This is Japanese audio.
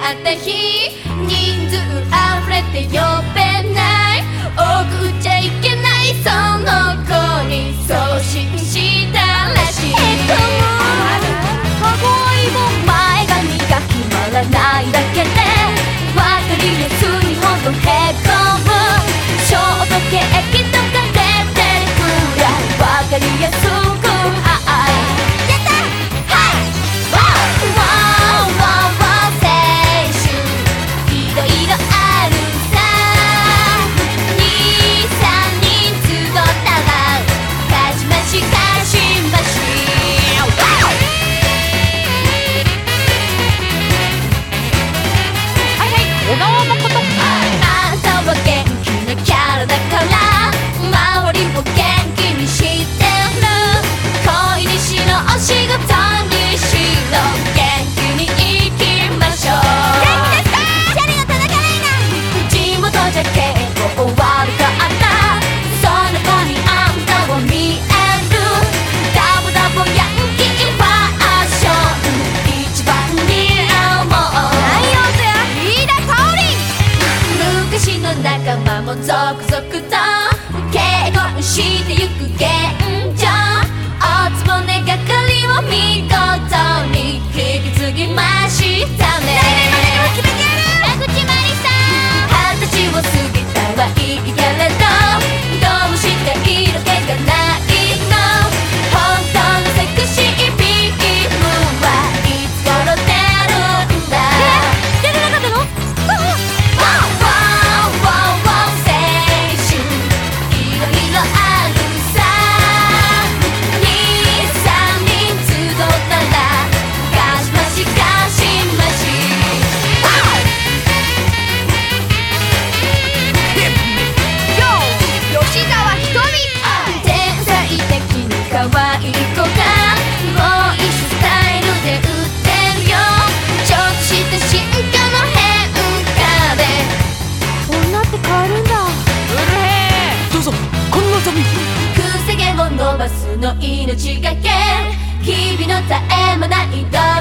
った日、人数溢れて呼べない、多く売っちゃいけないその子に送信したらしい。カゴイも前髪が決まらないだけで分かりやすいほどへこむ、ショートケーキとか出てるくらい分かりやすくも続々と結婚してゆく現状、おつぼね係を見事に引き継ぎましたね。誰にも決めてやる。江口まりさん、20歳を過ぎたはいいけれどどうして色気がないの、本当のセクシービームはいつ頃出るんだ。出れなかったの？可愛い子がもう一種スタイルで売ってるよ、ちょっとした新居の変化で女って変わるんだ。うるへー、 どうぞこの望み。 くせ毛を伸ばすの命がけ、日々の絶え間ない